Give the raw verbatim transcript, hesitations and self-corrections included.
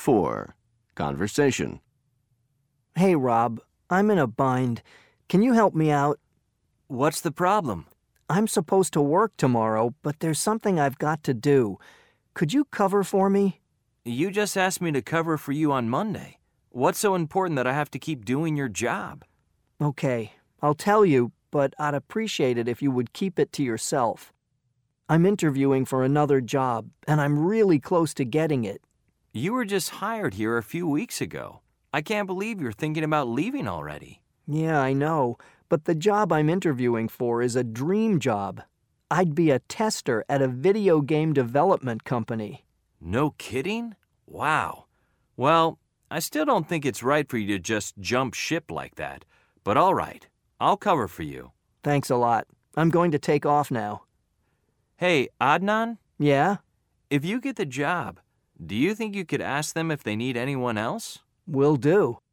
four. Conversation. Hey, Rob, I'm in a bind. Can you help me out? What's the problem? I'm supposed to work tomorrow, but there's something I've got to do. Could you cover for me? You just asked me to cover for you on Monday. What's so important that I have to keep doing your job? Okay, I'll tell you, but I'd appreciate it if you would keep it to yourself. I'm interviewing for another job, and I'm really close to getting it. You were just hired here a few weeks ago. I can't believe you're thinking about leaving already. Yeah, I know, but the job I'm interviewing for is a dream job. I'd be a tester at a video game development company. No kidding? Wow. Well, I still don't think it's right for you to just jump ship like that. But all right, I'll cover for you. Thanks a lot. I'm going to take off now. Hey, Adnan, Yeah? if you get the job, do you think you could ask them if they need anyone else? Will do.